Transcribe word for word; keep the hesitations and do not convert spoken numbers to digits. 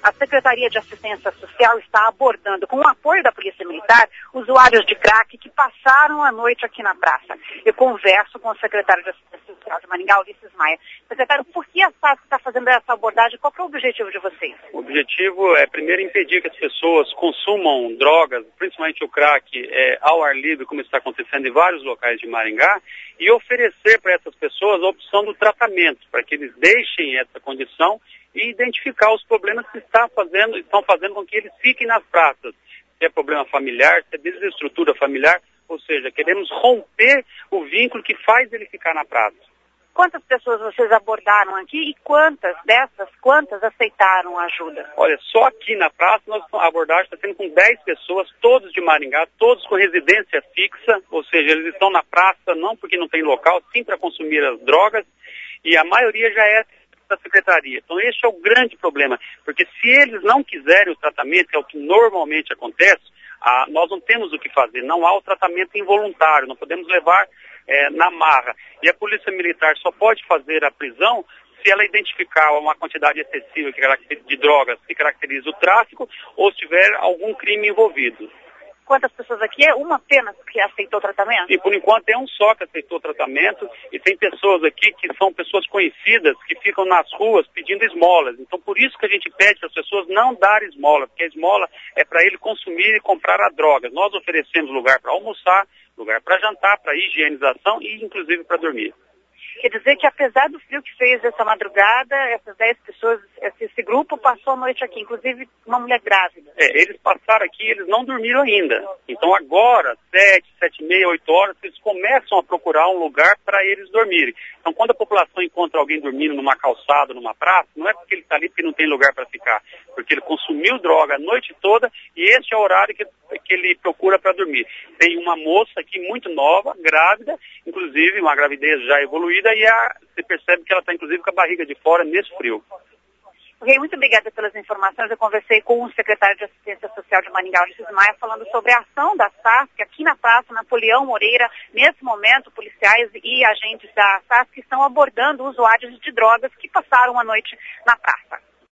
A Secretaria de Assistência Social está abordando, com o apoio da Polícia Militar, usuários de crack que passaram a noite aqui na praça. Eu converso com o secretário de Assistência Social de Maringá, Ulisses Maia. Secretário, por que a S A S está fazendo essa abordagem? Qual que é o objetivo de vocês? O objetivo é, primeiro, impedir que as pessoas consumam drogas, principalmente o crack, é, ao ar livre, como está acontecendo em vários locais de Maringá, e oferecer para essas pessoas a opção do tratamento, para que eles deixem essa condição e identificar os problemas que está fazendo, estão fazendo com que eles fiquem nas praças. Se é problema familiar, se é desestrutura familiar, ou seja, queremos romper o vínculo que faz ele ficar na praça. Quantas pessoas vocês abordaram aqui e quantas dessas, quantas aceitaram ajuda? Olha, só aqui na praça nós, a abordagem está sendo com dez pessoas, todos de Maringá, todos com residência fixa, ou seja, eles estão na praça não porque não tem local, sim para consumir as drogas, e a maioria já é da secretaria. Então esse é o grande problema, porque se eles não quiserem o tratamento, que é o que normalmente acontece, ah, nós não temos o que fazer, não há o tratamento involuntário, não podemos levar é, na marra. E a Polícia Militar só pode fazer a prisão se ela identificar uma quantidade excessiva de drogas que caracteriza o tráfico ou se tiver algum crime envolvido. Quantas pessoas aqui? É uma apenas que aceitou o tratamento? E por enquanto é um só que aceitou o tratamento e tem pessoas aqui que são pessoas conhecidas que ficam nas ruas pedindo esmolas. Então por isso que a gente pede para as pessoas não darem esmola, porque a esmola é para ele consumir e comprar a droga. Nós oferecemos lugar para almoçar, lugar para jantar, para higienização e inclusive para dormir. Quer dizer que apesar do frio que fez essa madrugada, essas dez pessoas, esse, esse grupo passou a noite aqui, inclusive uma mulher grávida. É, eles passaram aqui, eles não dormiram ainda. Então agora, sete, sete e meia, oito horas, eles começam a procurar um lugar para eles dormirem. Então quando a população encontra alguém dormindo numa calçada, numa praça, não é porque ele está ali porque não tem lugar para ficar, porque ele consumiu droga a noite toda e esse é o horário que, que ele procura para dormir. Tem uma moça aqui muito nova, grávida, inclusive uma gravidez já evoluída, e a, você percebe que ela está, inclusive, com a barriga de fora nesse frio. Ok, muito obrigada pelas informações. Eu conversei com o secretário de Assistência Social de Maringá, Ulisses Maia, falando sobre a ação da S A S C aqui na praça Napoleão Moreira. Nesse momento, policiais e agentes da S A S C estão abordando usuários de drogas que passaram a noite na praça.